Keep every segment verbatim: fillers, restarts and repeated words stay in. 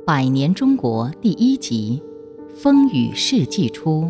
百年中国第一集，风雨世纪初。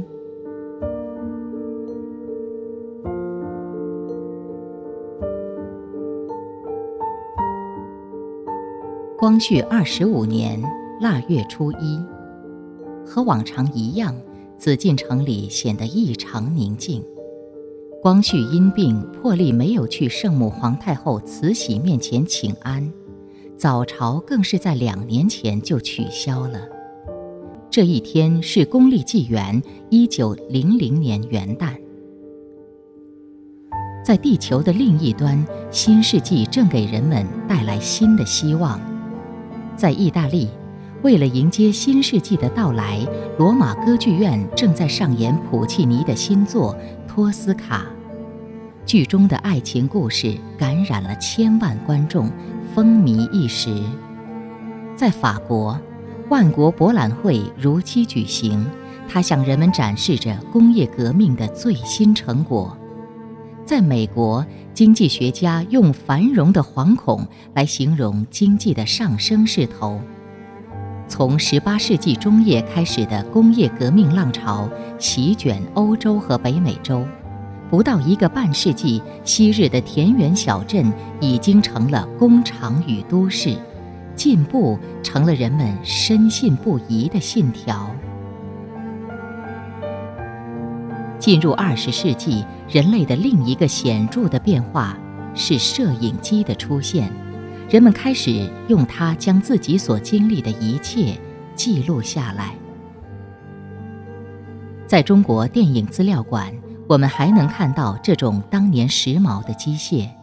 光绪二十五年腊月初一，和往常一样，紫禁城里显得异常宁静。光绪因病破例没有去圣母皇太后慈禧面前请安，早朝更是在两年前就取消了。这一天是公历纪元一九零零年元旦。在地球的另一端，新世纪正给人们带来新的希望。在意大利，为了迎接新世纪的到来，罗马歌剧院正在上演普契尼的新作《托斯卡》。剧中的爱情故事感染了千万观众，风靡一时。在法国，万国博览会如期举行，它向人们展示着工业革命的最新成果。在美国，经济学家用繁荣的惶恐来形容经济的上升势头。从十八世纪中叶开始的工业革命浪潮席卷欧洲和北美洲，不到一个半世纪，昔日的田园小镇已经成了工厂与都市，进步成了人们深信不疑的信条。进入二十世纪，人类的另一个显著的变化是摄影机的出现，人们开始用它将自己所经历的一切记录下来。在中国电影资料馆，我们还能看到这种当年时髦的机械。